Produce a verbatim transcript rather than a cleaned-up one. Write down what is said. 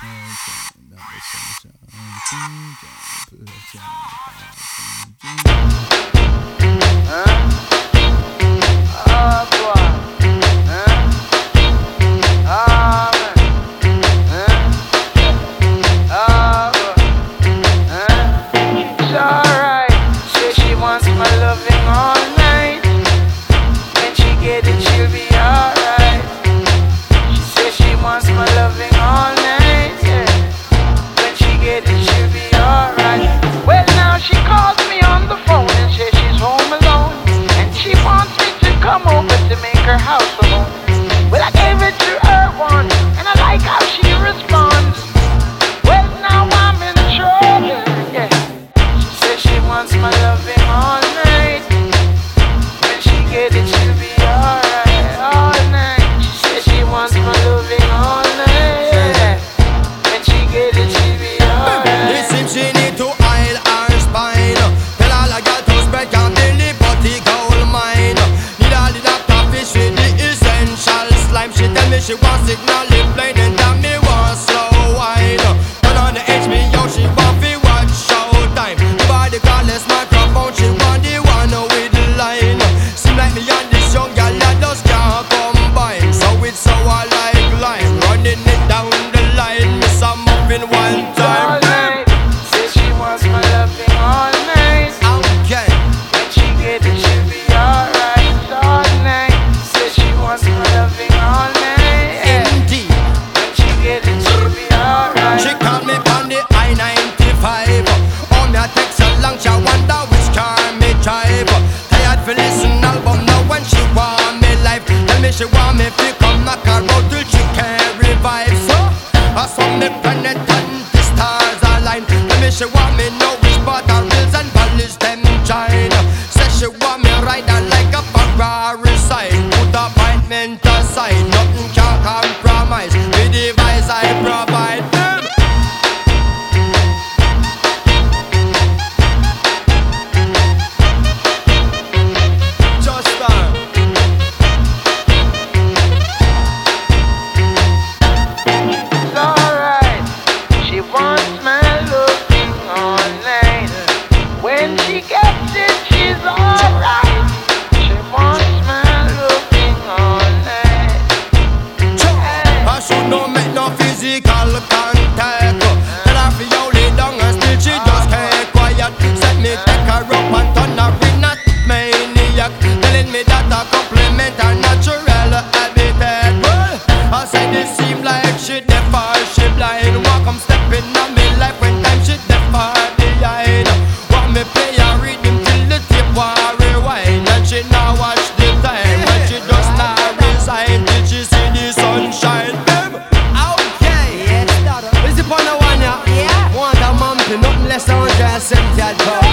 She want signal it plain and that me want slow wine. Turn on the H B O, she want fi watch Showtime. The body callers microphone, she want the one with the line. Seem like me and this young girl that just can't combine. So it's so I like lime, running it down the line. Miss a muffin one time. Say she wants my loving all night. Okay. When she get it, she'll be alright all night. Say she wants my loving all night. She called me on the I ninety-five. Oh, me a text her long, she wonder which car me drive. Tired for listen album now when she want me live. Tell me she want me to come knock her out till she can't revive. So, I saw me planet and the stars align. Tell me she want me know which part her hills and valleys them join. Say she want me ride her like a Ferrari side. Put appointment aside, nothing can compromise. With the device I provide. Nothing less than one dress and